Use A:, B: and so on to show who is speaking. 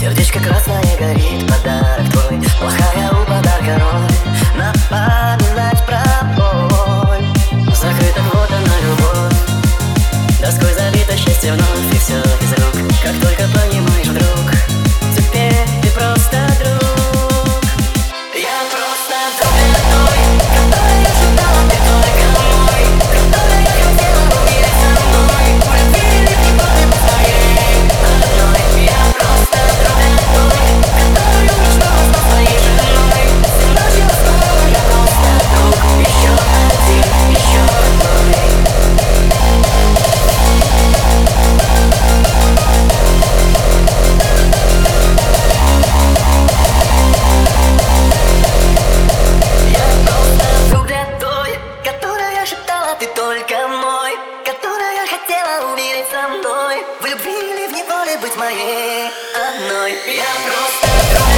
A: Сердечко красное горит, подарок твой. Плохая у подарка роль напоминать про боль. Закрыта вот она любовь, доской забито счастье вновь. И все из рук, как только понимаешь вдруг, теперь ты просто друг. Я просто друг для той, которой я шептала, ты только мой, которой я хотела умереть со мной. Мы верили в небо своей одной. Я просто друг для той, которую мечтала стать своей женой. Всю ночь я уснул, я просто друг, еще один, еще одной. Ты только мой, которая хотела умереть со мной. В любви или в неволе быть моей одной. Я просто друг.